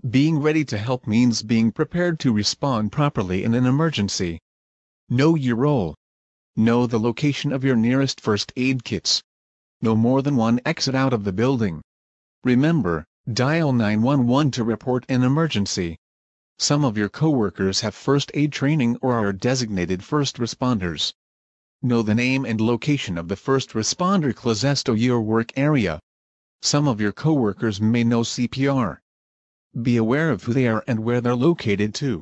Being ready to help means being prepared to respond properly in an emergency. Know your role. Know the location of your nearest first aid kits. No more than one exit out of the building. Remember, dial 911 to report an emergency. Some of your coworkers have first aid training or are designated first responders. Know the name and location of the first responder closest to your work area. Some of your coworkers may know CPR. Be aware of who they are and where they're located too.